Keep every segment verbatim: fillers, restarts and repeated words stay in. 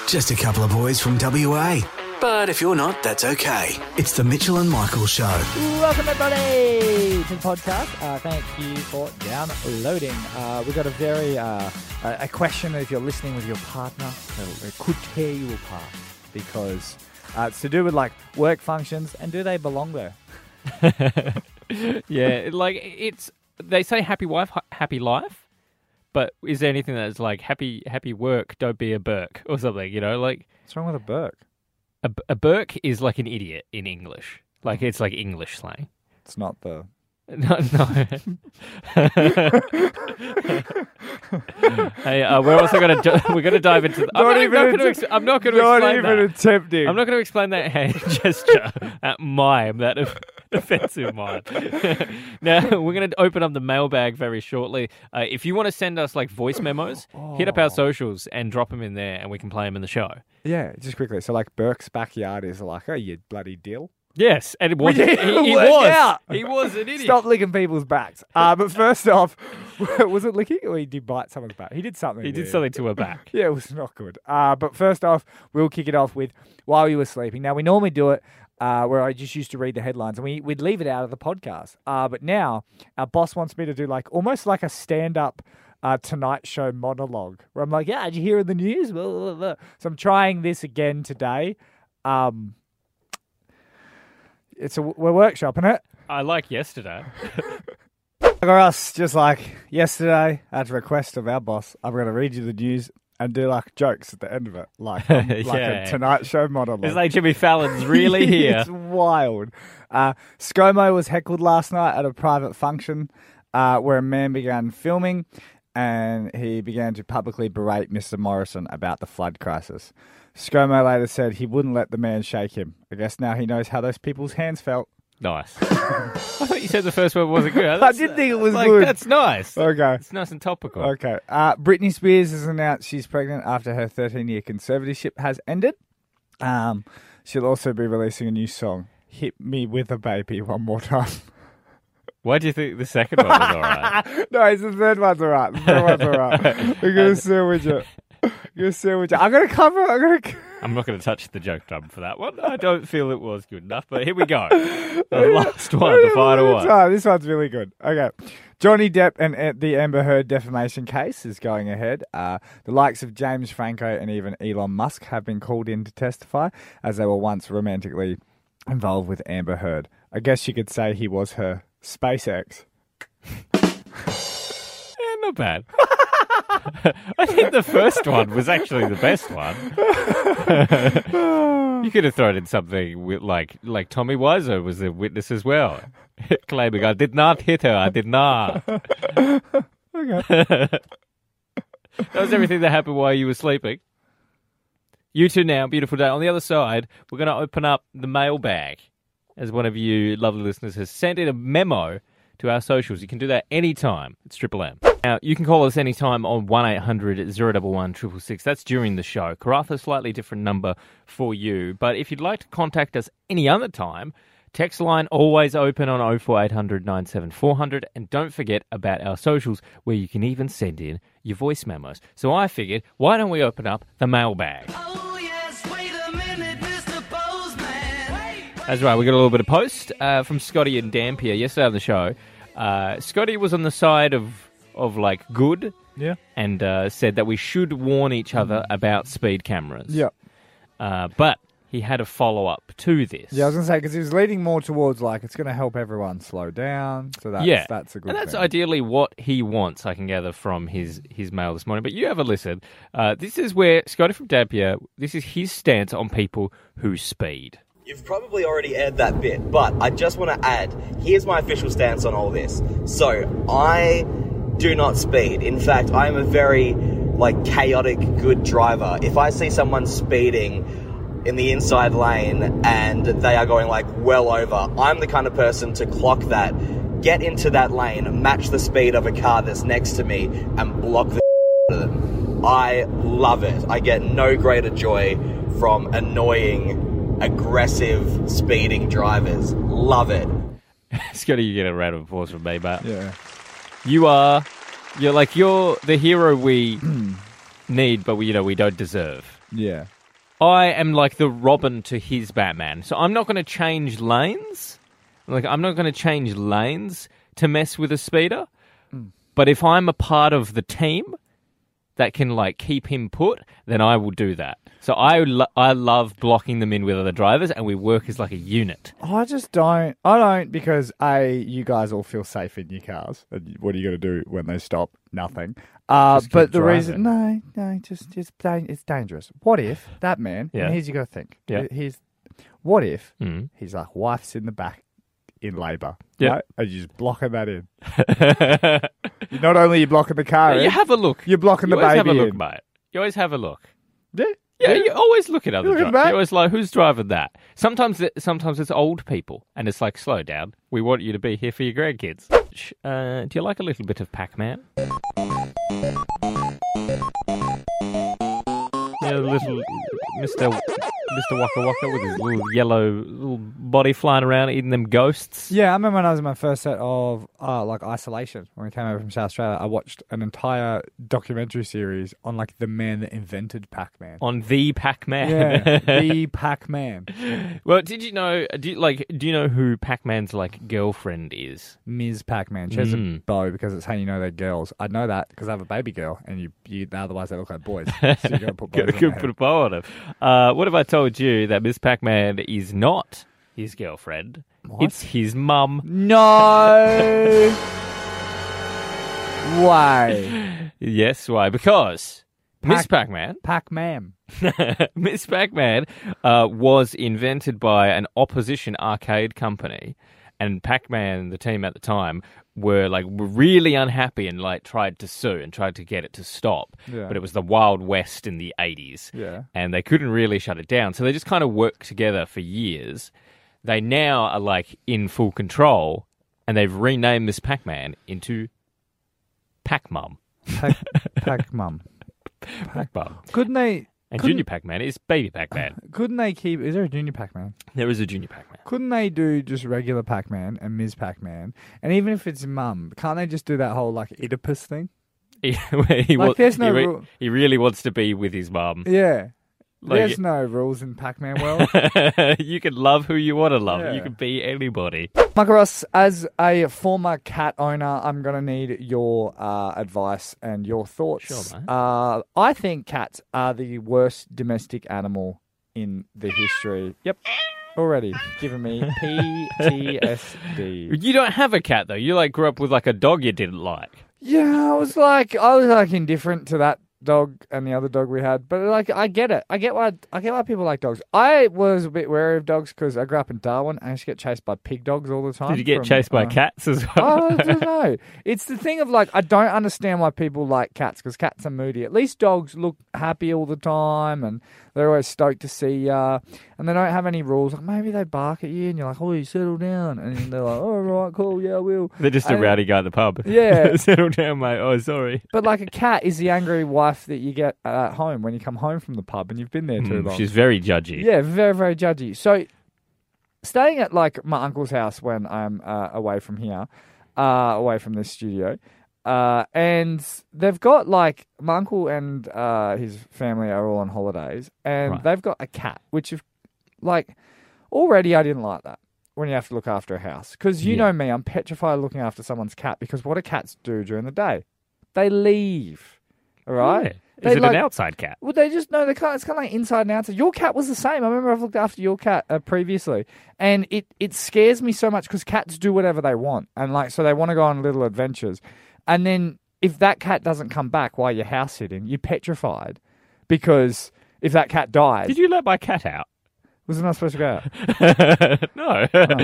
Just a couple of boys from W A. But if you're not, that's okay. It's the Mitchell and Michael Show. Welcome, everybody, to the podcast. Uh, thank you for downloading. Uh, we've got a very uh, a question if you're listening with your partner. It could tear you apart because uh, it's to do with like work functions and do they belong there? Yeah, like it's they say happy wife, happy life. But is there anything that's like happy, happy work? Don't be a Burke or something. You know, like What's wrong with a Burke? a, a Burke is like an idiot in English. Like it's like English slang. It's not the. No, no. Hey, uh, we're also going to we're going to dive into. The, I'm Not not, even not going att- to. Ex- I'm not going to Not explain even that. attempting. I'm not going to explain that hand gesture, that mime, that offensive mime. Now, we're going to open up the mailbag very shortly. Uh, if you want to send us like voice memos, oh. hit up our socials and drop them in there and we can play them in the show. Yeah, just quickly. So, like, Burke's backyard is like, oh, you bloody dill. Yes, and it was. We He, didn't he work was. out. He was an idiot. Stop licking people's backs. Uh, but first off, was it licking or he did bite someone's back? He did something. He did weird. something to her back. Yeah, it was not good. Uh, but first off, we'll kick it off with While You Were Sleeping. Now, we normally do it uh, where I just used to read the headlines and we, we'd leave it out of the podcast. Uh, but now our boss wants me to do like almost like a stand-up uh, Tonight Show monologue where I'm like, yeah, did you hear in the news? Blah, blah, blah. So I'm trying this again today. Um, it's a, we're workshopping it. I like yesterday. For us, just like yesterday, at request of our boss, I'm going to read you the news and do like jokes at the end of it, like um, like Yeah. a Tonight Show monologue. It's like Jimmy Fallon's really here. It's wild. Uh, ScoMo was heckled last night at a private function uh, where a man began filming and he began to publicly berate Mister Morrison about the flood crisis. ScoMo later said he wouldn't let the man shake him. I guess now he knows how those people's hands felt. Nice. I thought you said the first one wasn't good. I That's, did think it was like, good. That's nice. Okay. It's nice and topical. Okay. Uh, Britney Spears has announced she's pregnant after her thirteen-year conservatorship has ended. Um, she'll also be releasing a new song, Hit Me With a Baby One More Time. Why do you think the second one was all right? No, it's the third one's all right. The third one's all right. We're going to sandwich it. We're going to sandwich it. I'm going to cover it. I'm going to... I'm not going to touch the joke drum for that one. I don't feel it was good enough, but here we go. The last one, the final one. Oh, this one's really good. Okay. Johnny Depp and uh, the Amber Heard defamation case is going ahead. Uh, the likes of James Franco and even Elon Musk have been called in to testify as they were once romantically involved with Amber Heard. I guess you could say he was her SpaceX. Yeah, not bad. I think the first one was actually the best one. You could have thrown in something with like like Tommy Wiseau was a witness as well, claiming I did not hit her. I did not. Okay. That was everything that happened while you were sleeping. You two now, beautiful day. On the other side, we're going to open up the mailbag, as one of you lovely listeners has sent in a memo to our socials. You can do that anytime. It's Triple M. Now, you can call us anytime on one eight hundred oh one one six six six. That's during the show. Karatha, slightly different number for you. But if you'd like to contact us any other time, text line always open on oh four eight hundred nine seven four hundred. And don't forget about our socials, where you can even send in your voice memos. So I figured, why don't we open up the mailbag? Oh yes, wait a minute, Mister Postman. That's right, we got a little bit of post uh, from Scotty and Dampier yesterday on the show. Uh, Scotty was on the side of, of like, good, Yeah. and uh, said that we should warn each other about speed cameras. Yeah. Uh, but he had a follow-up to this. Yeah, I was going to say, because he was leading more towards, like, it's going to help everyone slow down. So that's, yeah. that's a good And that's thing. ideally what he wants, I can gather from his, his mail this morning. But you have a listen. Uh, this is where Scotty from Dampier, this is his stance on people who speed. You've probably already aired that bit, but I just want to add, here's my official stance on all this. So, I do not speed. In fact, I am a very, like, chaotic good driver. If I see someone speeding in the inside lane and they are going, like, well over, I'm the kind of person to clock that, get into that lane, match the speed of a car that's next to me, and block the out of them. I love it. I get no greater joy from annoying, aggressive, speeding drivers. Love it. Scotty, you get a round of applause from me, but Yeah. you are, you're like, you're the hero we need, but we, you know, we don't deserve. Yeah. I am like the Robin to his Batman. So I'm not going to change lanes. Like, I'm not going to change lanes to mess with a speeder. Mm. But if I'm a part of the team that can, like, keep him put, then I will do that. So I, lo- I love blocking them in with other drivers, and we work as, like, a unit. I just don't. I don't because, A, you guys all feel safe in your cars. And what are you going to do when they stop? Nothing. Uh, Just but keep the reason... driving. No, no, just, just da- it's dangerous. What if that man... Yeah. And here's you got to think. Yeah. Here's, what if Mm. he's like, wife's in the back in labour. Yeah. Right? And you're just blocking that in. Not only are you blocking the car in, You have a look. you're blocking You the always baby have a look, in. mate. You always have a look. Yeah. Yeah, you always look at other You look at drivers. that. You always like, who's driving that? Sometimes, it, sometimes it's old people, and it's like, slow down. We want you to be here for your grandkids. Sh- Uh, do you like a little bit of Pac-Man? Yeah, the little Mister Mister Waka Waka with his little yellow little body flying around eating them ghosts. Yeah, I remember when I was in my first set of uh, like isolation when we came over from South Australia. I watched an entire documentary series on like the man that invented Pac-Man. On the Pac-Man. Yeah, the Pac-Man, Well, did you know? Do you, like, do you know who Pac-Man's like girlfriend is? Miz Pac-Man. She has Mm. a bow because it's how you know they're girls. I know that because I have a baby girl, and you, you otherwise they look like boys. So you got to put bows Could on could their put a head. bow on him. Uh, what if I told you that Miss Pac-Man is not his girlfriend? What? It's his mum. No way, Yes, why? Because Miss Pac- Pac-Man, Pac-Man. Miss Pac-Man, uh, was invented by an opposition arcade company, and Pac-Man, the team at the time, were like were really unhappy and like tried to sue and tried to get it to stop. Yeah. But it was the Wild West in the eighties, Yeah. and they couldn't really shut it down. So they just kind of worked together for years. They now are like in full control, and they've renamed Miss Pac-Man into Pac-Mum. Pac- Pac-Mum. Pac-Mum. Couldn't they? And Couldn't- Junior Pac-Man is Baby Pac-Man. Couldn't they keep? Is there a Junior Pac-Man? There is a Junior Pac-Man. Couldn't they do just regular Pac-Man and Miz Pac-Man? And even if it's mum, can't they just do that whole like Oedipus thing? He, he, Like, wa- there's no he, re- rule. he really wants to be with his mum. Yeah. Like- There's no rules in Pac-Man world. You can love who you want to love. Yeah. You can be anybody. Michael Ross, as a former cat owner, I'm going to need your uh, advice and your thoughts. Sure, mate. Uh, I think cats are the worst domestic animal in the history. Yep. Already giving me P T S D. You don't have a cat though. You like grew up with like a dog you didn't like. Yeah, I was like, I was like indifferent to that dog and the other dog we had, but like, I get it. I get why I get why people like dogs. I was a bit wary of dogs because I grew up in Darwin. I used to get chased by pig dogs all the time. Did you get from, chased by uh, cats as well? I don't know. It's the thing of like, I don't understand why people like cats because cats are moody. At least dogs look happy all the time and they're always stoked to see ya. And they don't have any rules. Like maybe they bark at you and you're like, oh, you settle down. And they're like, oh, right, cool, yeah, I will. They're just a And- rowdy guy at the pub. Yeah. Settle down, mate. Oh, sorry. But like a cat is the angry wife that you get at home when you come home from the pub and you've been there too Mm, long. she's very judgy. Yeah, very, very judgy. So, staying at like my uncle's house when I'm uh, away from here, uh, away from this studio, uh, and they've got like my uncle and uh, his family are all on holidays, and Right. they've got a cat, which if like already I didn't like that when you have to look after a house because you Yeah. know me, I'm petrified of looking after someone's cat because what do cats do during the day? They leave, all right? Yeah. They Is it like- an outside cat? Well, they just know they can't. It's kind of like inside and outside. Your cat was the same. I remember I've looked after your cat uh, previously, and it it scares me so much because cats do whatever they want, and like so they want to go on little adventures, and then if that cat doesn't come back while you're house sitting, you're petrified because if that cat dies, Did you let my cat out? was it not supposed to go out? No.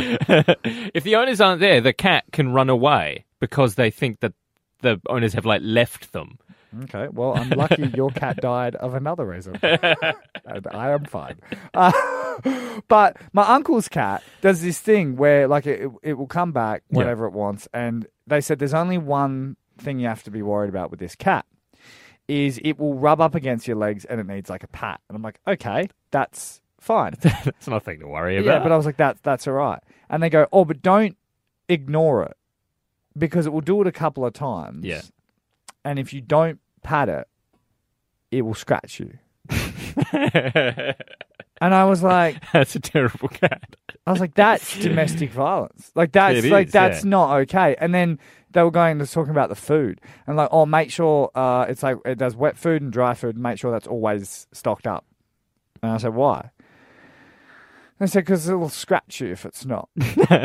If the owners aren't there, the cat can run away because they think that the owners have like left them. Okay, well, I'm lucky your cat died of another reason. And I am fine. Uh, but my uncle's cat does this thing where, like, it, it will come back whenever it wants. And they said there's only one thing you have to be worried about with this cat is it will rub up against your legs and it needs, like, a pat. And I'm like, okay, that's fine. That's nothing to worry about. Yeah, but I was like, that, that's all right. And they go, oh, but don't ignore it because it will do it a couple of times. Yeah. And if you don't pat it, it will scratch you. And I was like, That's a terrible cat. I was like, that's domestic violence. Like that's It like is, that's yeah. not okay. And then they were going to talking about the food and like, oh, make sure uh, it's like it does wet food and dry food. And make sure that's always stocked up. And I said, why? And I said, because it'll scratch you if it's not.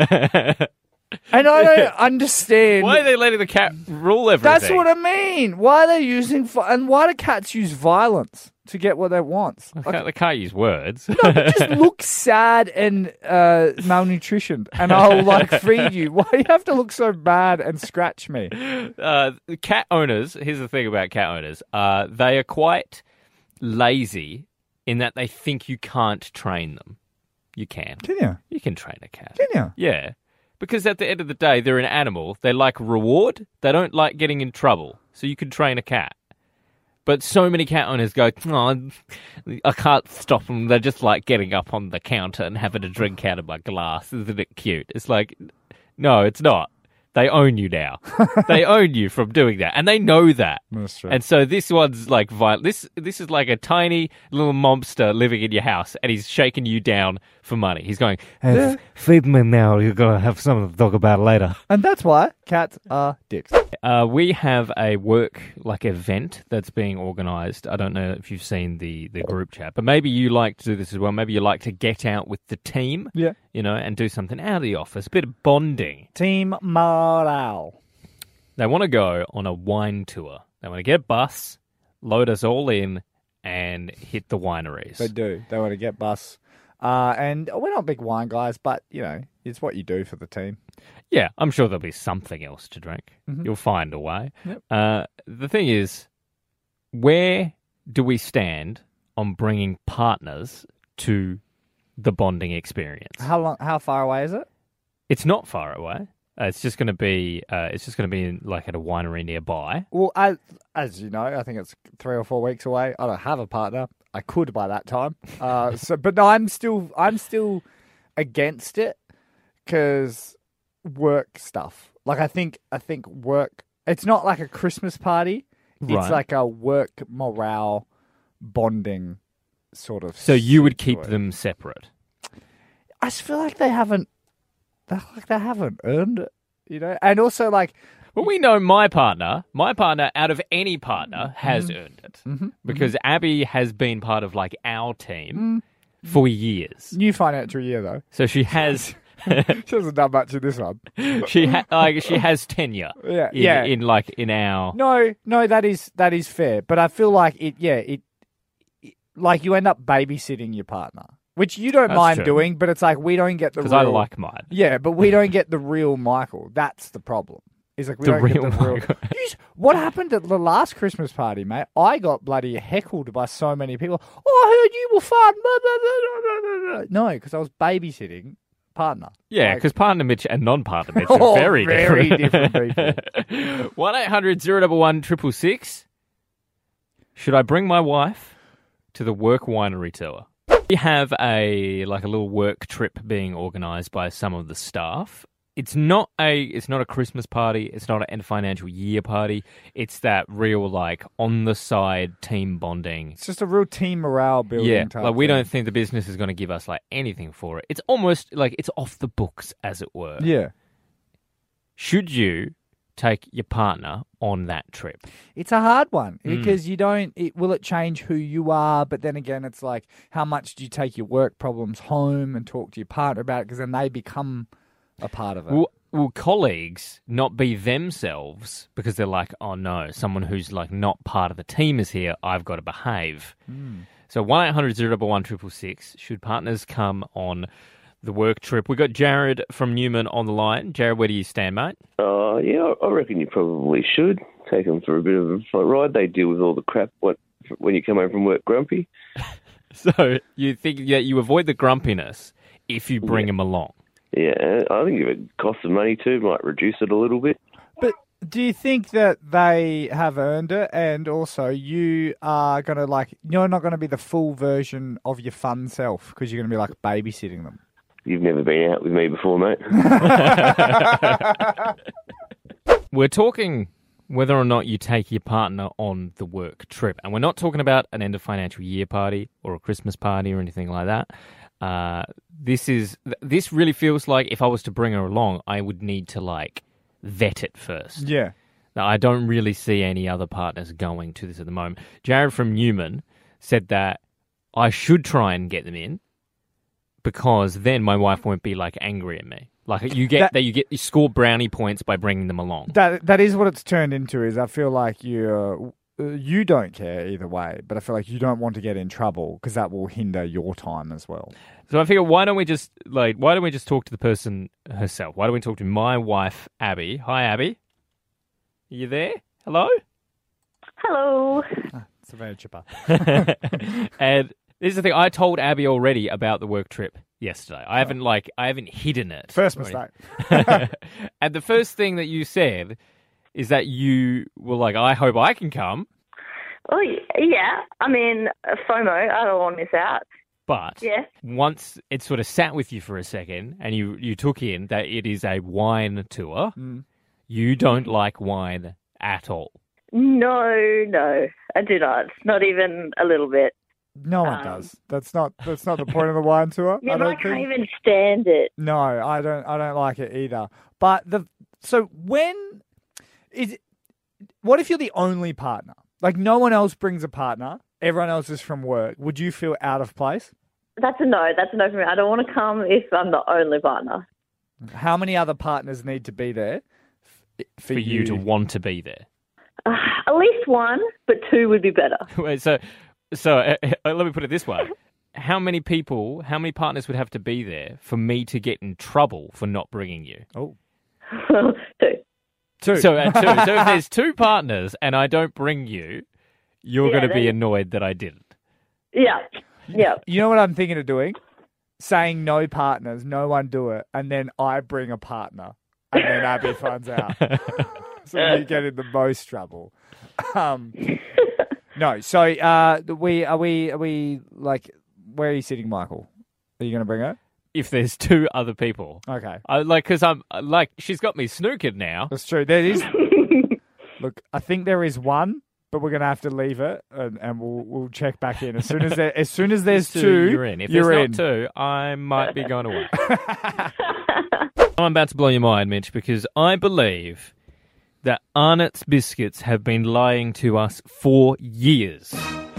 And I don't understand. Why are they letting the cat rule everything? That's what I mean. Why are they using vi- and why do cats use violence to get what they want? The Like, cat- they can't use words. no, but just look sad and uh, malnutritioned, and I'll like feed you. Why do you have to look so bad and scratch me? Uh, the cat owners, here's the thing about cat owners. Uh, they are quite lazy in that they think you can't train them. You can. Can you? You can train a cat. Can you? Yeah. Because at the end of the day, they're an animal. They like reward. They don't like getting in trouble. So you can train a cat. But so many cat owners go, oh, I can't stop them. They're just like getting up on the counter and having a drink out of my glass. Isn't it cute? It's like, no, it's not. They own you now. They own you from doing that. And they know that. That's true. And so this one's like violent. This, this is like a tiny little mobster living in your house, and he's shaking you down for money. He's going, Yeah. feed me now. You're going to have something to talk about later. And that's why cats are dicks. Uh, we have a work like event that's being organised. I don't know if you've seen the, the group chat, but maybe you like to do this as well. Maybe you like to get out with the team, Yeah. you know, and do something out of the office, a bit of bonding. Team morale. They want to go on a wine tour. They want to get a bus, load us all in, and hit the wineries. They do. They want to get bus. Uh, and we're not big wine guys, but, you know, it's what you do for the team. Yeah, I'm sure there'll be something else to drink. Mhm. You'll find a way. Yep. Uh, the thing is, where do we stand on bringing partners to the bonding experience? How long? How far away is it? It's not far away. Uh, it's just going to be. Uh, it's just going to be in, like at a winery nearby. Well, as, as you know, I think it's three or four weeks away. I don't have a partner. I could by that time. Uh, so, but no, I'm still, I'm still against it because work stuff. Like I think, I think work. It's not like a Christmas party. It's Right. like a work morale bonding sort of. So you would keep situation. them separate. I just feel like they haven't. They're like they haven't earned it, you know. And also, like, Well, we know my partner. My partner, out of any partner, has earned it because Abby has been part of like our team for years. new financial year though. So she has. She hasn't done much in this one. She ha- like she has tenure. Yeah, in, yeah. in like in our No, no, that is that is fair. But I feel like it. Yeah, it. it like you end up babysitting your partner, which you don't That's mind true. doing. But it's like we don't get the because real. I like mine. Yeah, but we don't get the real Michael. That's the problem. Is like we The don't real get the real. Michael. You s- What happened at the last Christmas party, mate? I got bloody heckled by so many people. Oh, I heard you were fun. Blah, blah, blah, blah, blah, blah. No, because I was babysitting partner. Yeah, Like- because partner Mitch and non-partner Mitch are Oh, very, very different. different One eight hundred zero one one triple six. Should I bring my wife to the work winery tour? We have a like a little work trip being organised by some of the staff. It's not a it's not a Christmas party. It's not an end of financial year party. It's that real like on the side team bonding. It's just a real team morale building. Yeah, type like we thing. don't think the business is going to give us like anything for it. It's almost like it's off the books, as it were. Yeah, Should you take your partner on that trip? it's a hard one Mm. because you don't. It, will it change who you are? But then again, it's like how much do you take your work problems home and talk to your partner about it? Because then they become a part of it. Will, will colleagues not be themselves because they're like, oh no, someone who's like not part of the team is here. I've got to behave. Mm. So one eight hundred zero one one triple six. Should partners come on the work trip? We got Jared from Newman on the line. Jared, where do you stand, mate? Uh, yeah, I reckon you probably should take them for a bit of a fun ride. They deal with all the crap what, when you come home from work grumpy. So you think that you avoid the grumpiness if you bring Yeah. them along? Yeah, I think if it costs them money too, might reduce it a little bit. But do you think that they have earned it, and also you are gonna like you're not gonna be the full version of your fun self because you're gonna be like babysitting them? You've never been out with me before, mate. We're talking whether or not you take your partner on the work trip. And we're not talking about an end of financial year party or a Christmas party or anything like that. Uh, this is this really feels like if I was to bring her along, I would need to like vet it first. Yeah. Now, I don't really see any other partners going to this at the moment. Jared from Newman said that I should try and get them in because then my wife won't be like angry at me. Like you get that, that you get you score brownie points by bringing them along. That that is what it's turned into. Is I feel like you uh, you don't care either way, but I feel like you don't want to get in trouble because that will hinder your time as well. So I figure, why don't we just like why don't we just talk to the person herself? Why don't we talk to my wife, Abby? Hi, Abby. Are you there? Hello. Hello. Ah, it's a very chipper. And this is the thing. I told Abby already about the work trip yesterday. I haven't like I haven't hidden it. First already. mistake. And the first thing that you said is that you were like, I hope I can come. Oh, yeah. I mean, FOMO, I don't want to miss out. But yeah. once it sort of sat with you for a second and you, you took in that it is a wine tour, Mm. you don't like wine at all. No, no, I do not. Not even a little bit. No one Um, does. That's not that's not the point of the wine tour. Yeah, I but I don't can't think. even stand it. No, I don't. I don't like it either. But the so when is it, what if you're the only partner? Like no one else brings a partner. Everyone else is from work. Would you feel out of place? That's a no. That's a no for me. I don't want to come if I'm the only partner. How many other partners need to be there f- for, For you to want to be there. Uh, at least one, but two would be better. Wait, so, so uh, uh, let me put it this way: how many people, how many partners would have to be there for me to get in trouble for not bringing you? Oh, two. two. So, uh, two. So if there's two partners and I don't bring you, you're Yeah, going to be then- annoyed that I didn't. Yeah, yeah. You know what I'm thinking of doing? Saying no partners, no one do it, and then I bring a partner, and then Abby finds out. So you get in the most trouble. Um, no, so uh, we are we are we like where are you sitting, Michael? Are you going to bring her? If there's two other people, Okay, I like because I'm like she's got me snookered now. that's true. There is. Look, I think there is one, but we're going to have to leave it, and, and we'll we'll check back in as soon as there, as soon as there's Two, two. you're in. If you're there's in. not two, I might be going away. I'm about to blow your mind, Mitch, because I believe that Arnott's biscuits have been lying to us for years.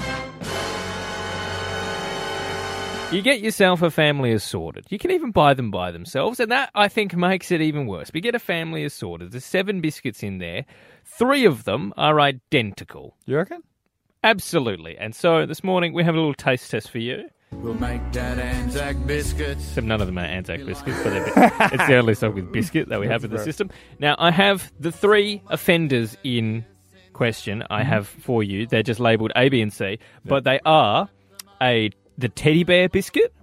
You get yourself a family assorted. You can even buy them by themselves, and that, I think, makes it even worse. We get a family assorted. There's seven biscuits in there. Three of them are identical. You reckon? Absolutely. And so this morning we have a little taste test for you. We'll make that Anzac biscuits. Except none of them are Anzac biscuits, but they're, it's the only song with biscuit that we have in the system. Now, I have the three offenders in question I have for you. They're just labelled A, B, and C, but they are a the teddy bear biscuit,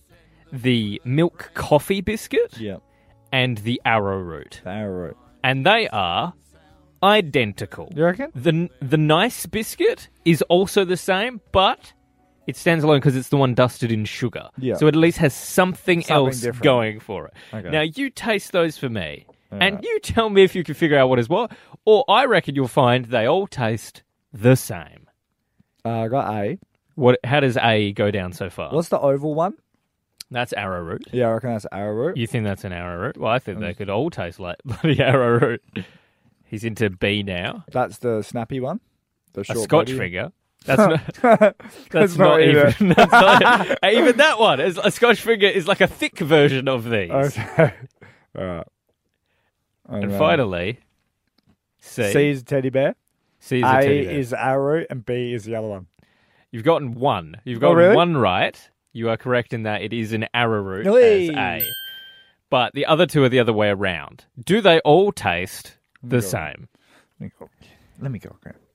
the milk coffee biscuit, Yeah. and the arrowroot. Arrowroot. And they are identical. You reckon? The the nice biscuit is also the same, but it stands alone because it's the one dusted in sugar. Yeah. So it at least has something, Something else different. going for it. Okay. Now, you taste those for me, and Alright. you tell me if you can figure out what is what, or I reckon you'll find they all taste the same. Uh, I got A. What? How does A go down so far? What's the oval one? That's arrowroot. Yeah, I reckon that's arrowroot. You think that's an arrowroot? Well, I think they could all taste like bloody arrowroot. He's into B now. That's the snappy one. The A short Scotch body. finger. That's not. That's, That's not, not either. even. That's not, even that one. Is, a Scotch finger is like a thick version of these. Okay. All right. And then finally, C. C is teddy bear. C is a A teddy bear. is arrow, and B is the other one. You've gotten one. You've Oh, gotten really? one right. You are correct in that it is an arrowroot Hey. as A. But the other two are the other way around. Do they all taste the go. same? Let me go. Let me go. Okay.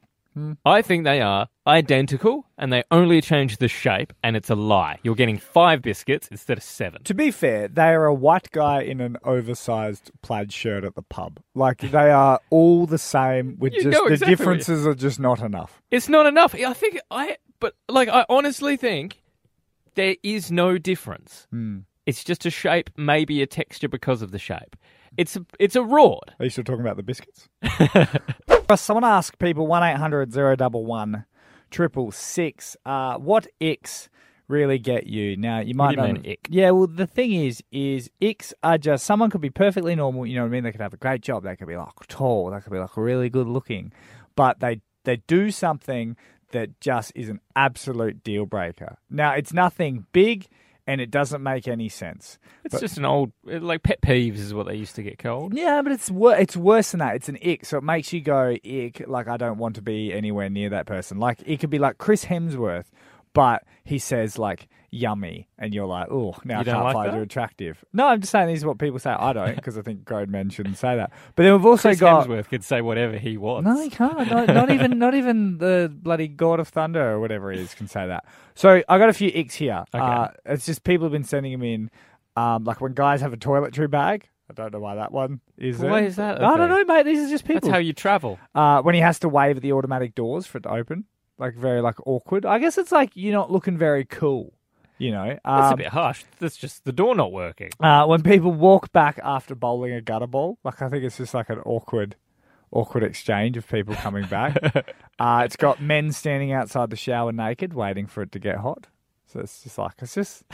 I think they are identical, and they only change the shape, and it's a lie. You're getting five biscuits instead of seven. To be fair, they are a white guy in an oversized plaid shirt at the pub. Like they are all the same. With You just know the exactly. differences are just not enough. It's not enough. I think I, but like I honestly think there is no difference. Hmm. It's just a shape, maybe a texture because of the shape. It's a, it's a reward. Are you still talking about the biscuits? Someone asked people one eight hundred zero one one triple six. Uh, what icks really get you? Now you might What do you know. mean, ick? Yeah, well the thing is, is icks are just someone could be perfectly normal. You know what I mean? They could have a great job. They could be like tall. They could be like really good looking, but they they do something that just is an absolute deal breaker. Now it's nothing big. And it doesn't make any sense. It's But- just an old, like pet peeves is what they used to get called. Yeah, but it's wor- it's worse than that. It's an ick, so it makes you go ick. Like I don't want to be anywhere near that person. Like it could be like Chris Hemsworth, but he says like yummy, and you're like, oh, now You I don't can't like find that? you attractive. No, I'm just saying this is what people say. I don't, because I think grown men shouldn't say that. But then we've also Chris got. Hemsworth could say whatever he wants. No, he can't. Not, not even not even the bloody God of Thunder or whatever he is can say that. So I got a few icks here. Okay. Uh, it's just people have been sending them in, um, like when guys have a toiletry bag. I don't know why that one is. Why there. is that a I don't thing? know, mate. These are just people. That's how you travel. Uh, when he has to wave at the automatic doors for it to open, like very like awkward. I guess it's like you're not looking very cool. You know, That's um, a bit harsh. That's just the door not working. uh, when people walk back after bowling a gutter ball, like I think it's just like an awkward, awkward exchange of people coming back. uh, it's got men standing outside the shower naked, waiting for it to get hot. So it's just like it's just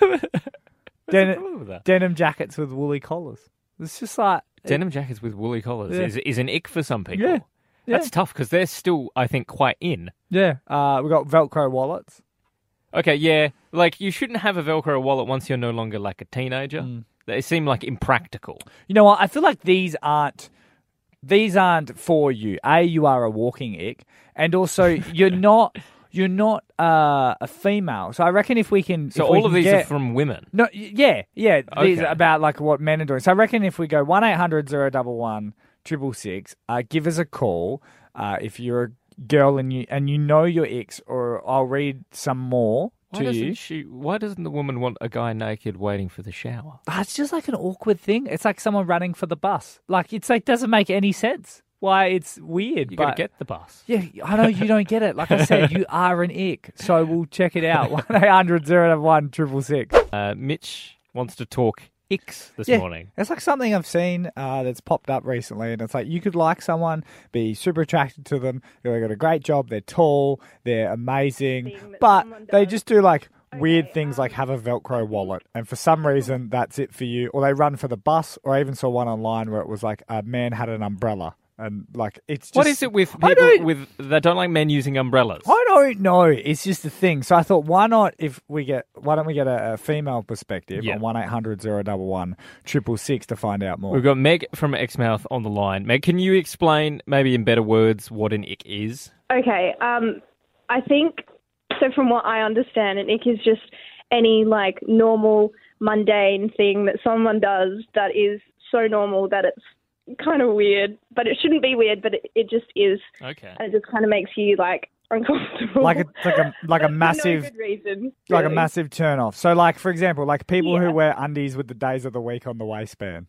Den- wrong with that? denim jackets with woolly collars. It's just like Denim jackets with woolly collars Yeah. is is an ick for some people. Yeah. That's Yeah. tough because they're still, I think, quite in. yeah. Uh, we got Velcro wallets. Okay, yeah. Like, you shouldn't have a Velcro wallet once you're no longer like a teenager. Mm. They seem like impractical. You know what? I feel like these aren't these aren't for you. A, you are a walking ick, and also you're not you're not uh, a female. So I reckon if we can, So if we all of can these get, are from women. no, y- yeah, yeah. These Okay. are about like what men are doing. So I reckon if we go one eight hundred zero one one triple six, uh, give us a call uh, if you're a girl and you and you know your icks, or I'll read some more Why to doesn't you. she? Why doesn't the woman want a guy naked waiting for the shower? Ah, it's just like an awkward thing. It's like someone running for the bus. Like it's like doesn't make any sense. Why it's weird. You but got to get the bus. yeah, I know you don't get it. Like I said, you are an ick. So we'll check it out. One eight hundred zero one triple six. Uh, Mitch wants to talk icks this Yeah, morning. it's like something I've seen uh, that's popped up recently, and it's like you could like someone, be super attracted to them. They've got a great job. They're tall. They're amazing, Thing that but someone they does. just do like weird Okay, things, like um, have a Velcro wallet, and for some reason that's it for you. Or they run for the bus. Or I even saw one online where it was like a man had an umbrella, and like it's just What is it with I people don't- with that don't like men using umbrellas? I don't know. It's just a thing. So I thought, why not? If we get, why don't we get a, a female perspective Yeah. on one eight hundred zero one one triple six to find out more? We've got Meg from Exmouth on the line. Meg, can you explain, maybe in better words, what an ick is? Okay, um, I think, so from what I understand, an ick is just any, like, normal, mundane thing that someone does that is so normal that it's kind of weird. But it shouldn't be weird, but it, it just is. Okay. And it just kind of makes you, like, uncomfortable. like a like a like a For massive no good reason, like a really. massive turn off. So like for example, like people who Yeah. wear undies with the days of the week on the waistband.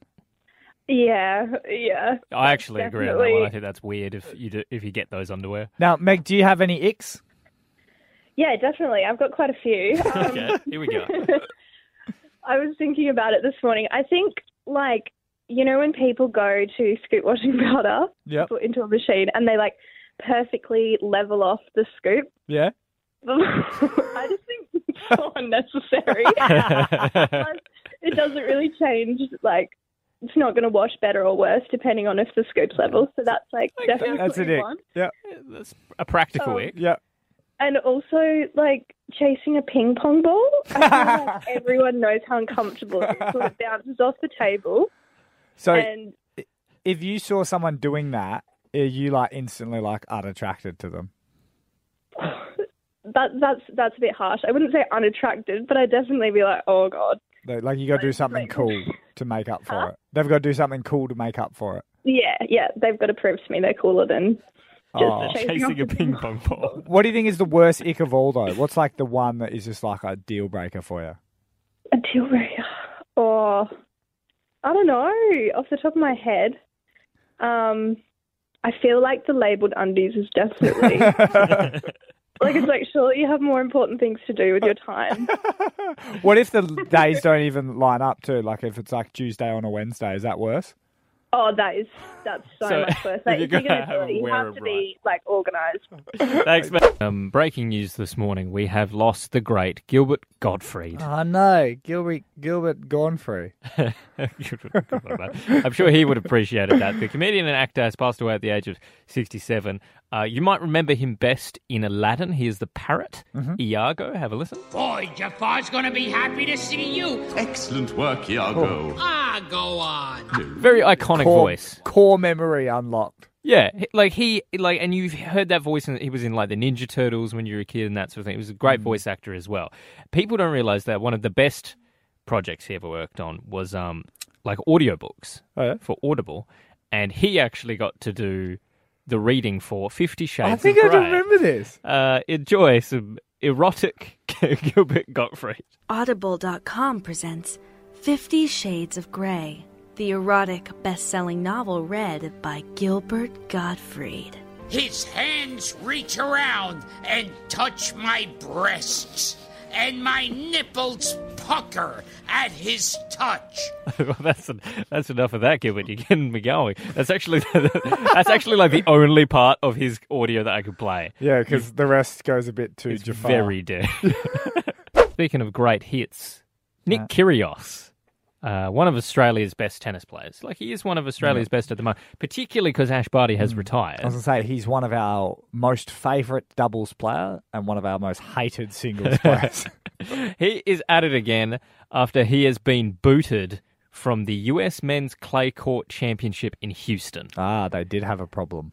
Yeah, yeah. I actually agree on that one. Definitely. I think that's weird if you do, if you get those underwear. Now, Meg, do you have any icks? Yeah, definitely. I've got quite a few. Um, Okay, here we go. I was thinking about it this morning. I think, like, you know, when people go to scoop washing powder Yep. put into a machine and they, like, perfectly level off the scoop, Yeah. I just think it's so unnecessary. Plus, it doesn't really change, like, it's not going to wash better or worse depending on if the scoop's level. So that's, like, definitely That's an ick. one. Yep. That's a practical Um, ick. Yep. And also, like, chasing a ping pong ball. I feel like everyone knows how uncomfortable it is when it bounces off the table. So And if you saw someone doing that, are you like instantly like unattracted to them? that that's that's a bit harsh. I wouldn't say unattracted, but I'd definitely be like, oh, God. They- Like you got to do Like- something like- cool to make up for Huh? it. They've got to do something cool to make up for it. Yeah, yeah, they've got to prove to me they're cooler than just Oh. chasing, Chasing off a the ping pong ball. What do you think is the worst ick of all though? What's like the one that is just like a deal breaker for you? A deal breaker. Oh, I don't know. Off the top of my head, um, I feel like the labelled undies is definitely... like, it's like, surely you have more important things to do with your time. What if the days don't even line up too? Like if it's like Tuesday on a Wednesday, is that worse? Oh, that is that's so, So, much worse. if Like, you're if you're gonna going to do have it, you wear have it to be like organised. Thanks, mate. Um, breaking news this morning: we have lost the great Gilbert Gottfried. Oh no, Gilbert Gilbert Godfrey. I'm sure he would have appreciated that. The comedian and actor has passed away at the age of sixty-seven. Uh, you might remember him best in Aladdin. He is the parrot, Mm-hmm. Iago. Have a listen. Boy, Jafar's gonna be happy to see you. Excellent work, Iago. Ah, go on. Very iconic Core, voice. core memory unlocked. Yeah, he- like he, like, and you've heard that voice. And he was in like the Ninja Turtles when you were a kid and that sort of thing. He was a great voice actor as well. People don't realize that one of the best projects he ever worked on was um like audiobooks Oh, yeah? for Audible, and he actually got to do the reading for Fifty Shades I think of I Grey. remember this. Uh, enjoy some erotic Gilbert Gottfried. Audible dot com presents Fifty Shades of Grey, the erotic best-selling novel read by Gilbert Gottfried. His hands reach around and touch my breasts, and my nipples pucker at his touch. Well, that's that's enough of that, Gilbert. You're getting me going. That's actually that's actually like the only part of his audio that I could play. Yeah, because the rest goes a bit too It's Jafar. very dead. Speaking of great hits, Nick Uh. Kyrgios, uh, one of Australia's best tennis players. Like, he is one of Australia's best at the moment, particularly because Ash Barty has retired. I was going to say, he's one of our most favourite doubles player and one of our most hated singles players. He is at it again after he has been booted from the U S Men's Clay Court Championship in Houston. Ah, they did have a problem.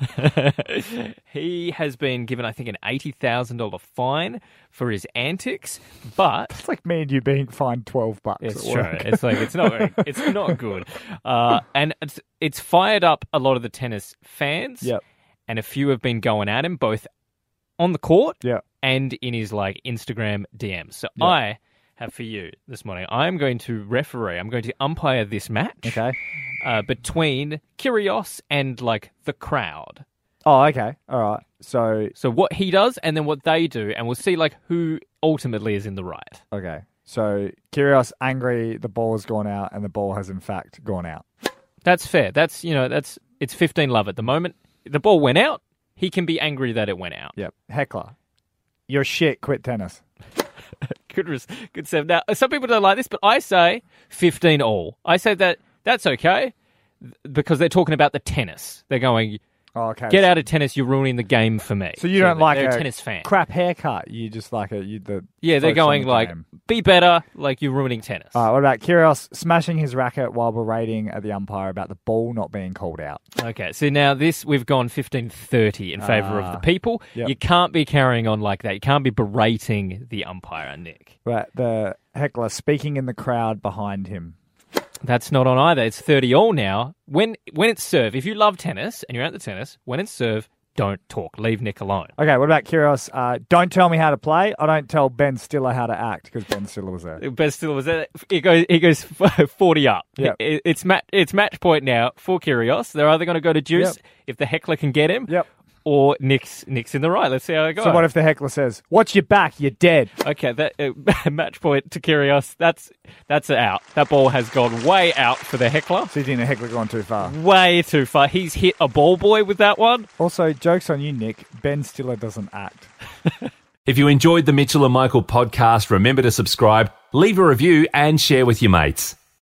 He has been given, I think, an eighty thousand dollars fine for his antics, but It's like me and you being fined twelve bucks it's at true. work. It's like it's not very, it's not good, uh, and it's it's fired up a lot of the tennis fans. Yep. And a few have been going at him both on the court Yep. and in his like Instagram D Ms. So Yep. I have for you this morning. I am going to referee. I'm going to umpire this match. Okay. Uh, between Kyrgios and like the crowd. Oh, okay. All right. So, So what he does and then what they do, and we'll see like who ultimately is in the right. okay. So, Kyrgios angry, the ball has gone out, and the ball has in fact gone out. That's fair. That's, you know, that's it's fifteen love at the moment. The ball went out. He can be angry that it went out. Yep. Heckler, you're shit, quit tennis. Good, res- good save. Now, some people don't like this, but I say fifteen all. I say that that's okay because they're talking about the tennis. They're going, Oh, okay. get out of tennis, you're ruining the game for me. So you don't like they're a a tennis fan. crap haircut. You just like a you the Yeah, they're focus on going the like, game. be better, like you're ruining tennis. All right, what about Kyrgios smashing his racket while berating at the umpire about the ball not being called out? Okay, so now this, we've gone fifteen thirty in favour of Ah, the people. yep. You can't be carrying on like that. You can't be berating the umpire, Nick. Right, the heckler speaking in the crowd behind him. That's not on either. It's thirty all now. When when it's serve, if you love tennis and you're at the tennis, when it's serve, don't talk. Leave Nick alone. Okay, what about Kyrgios? Uh, don't tell me how to play. I don't tell Ben Stiller how to act because Ben Stiller was there. Best still was that he goes he goes forty up. Yep. It- It's match it's match point now for Kyrgios. They're either going to go to juice Yep. if the heckler can get him, Yep. or Nick's Nick's in the right. Let's see how it goes. So what if the heckler says, "Watch your back, you're dead"? Okay, that uh, match point to Kyrgios. That's that's out. That ball has gone way out for the heckler. So you think the heckler gone too far? Way too far. He's hit a ball boy with that one. Also, joke's on you, Nick. Ben Stiller doesn't act. If you enjoyed the Mitchell and Michael podcast, remember to subscribe, leave a review and share with your mates.